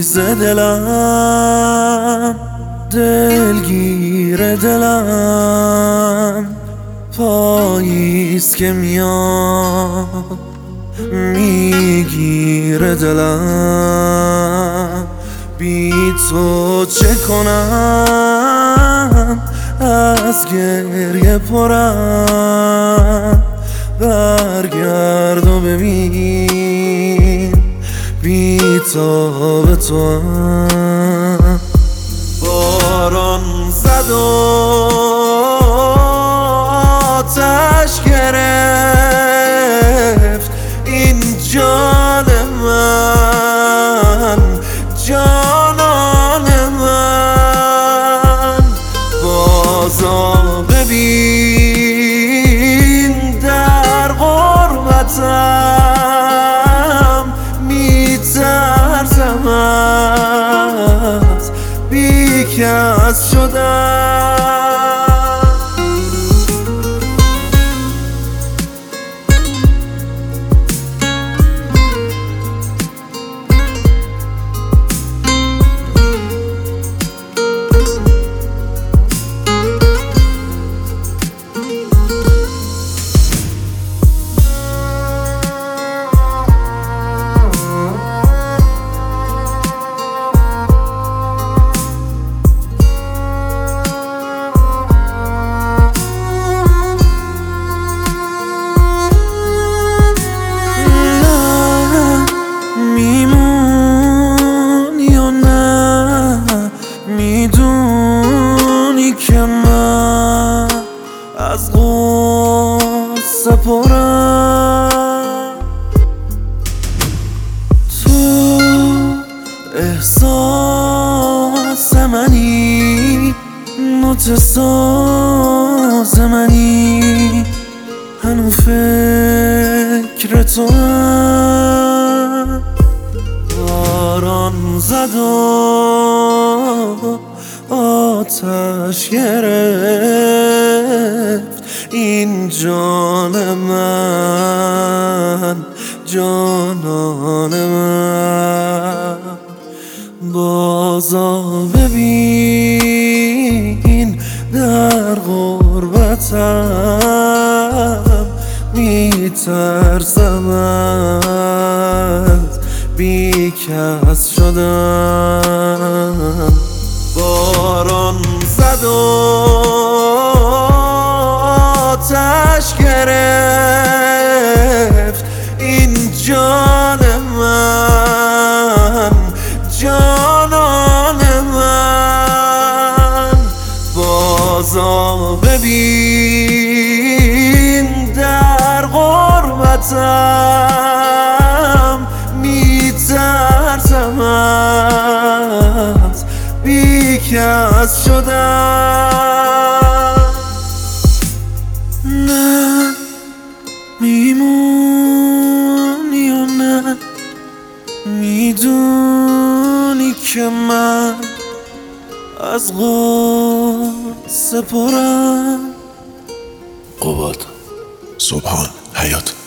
ریز دلم، دلگیر دلم، پاییست که میاد میگیره دلم. بی تو چه کنم، از گریه پرم، برگرد و ببین بی تاب توام. باران زد و آتش گرفت این جان من، جانان من. بازا ببین در غربتم میترسم از بیکس شدم. میدونی که من از غصه پرم، تو احساس منی، نوت ساز منی، هنو فکر توام. باران زد و آتش گرفت این جان من، جانان من. بازا ببین در غربتم میترسم از بیکس شدم. باران زد و آتش گرفت این جان من، جانان من. بازا ببین در غربتم میترسم از بیکس شدم. نه میمونی و نه میدونی که من از غصه پرم. قوات سبحان حیات.